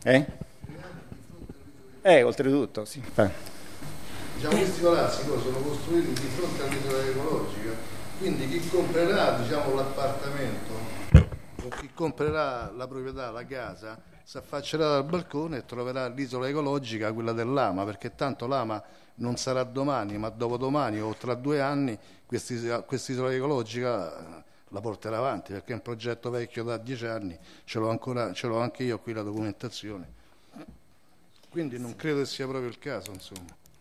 Oltretutto, sì. Diciamo, questi palazzi sono costruiti di fronte all'isola ecologica, quindi chi comprerà, diciamo, l'appartamento o chi comprerà la proprietà, la casa, si affaccerà dal balcone e troverà l'isola ecologica, quella dell'Ama, perché tanto l'Ama non sarà domani, ma dopodomani o tra 2 anni quest'isola ecologica la porterà avanti, perché è un progetto vecchio da 10 anni, ce l'ho anche io qui la documentazione. Quindi non credo che sia proprio il caso, insomma.